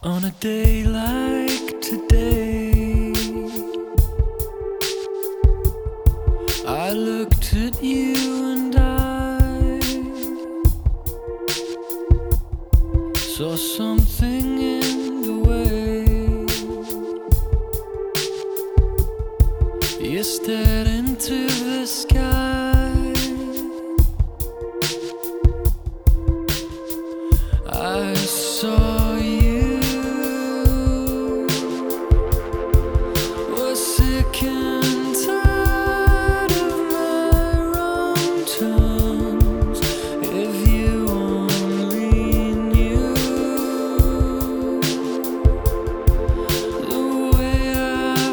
On a day like today, I looked at you and I saw something in the way you stared into the sky.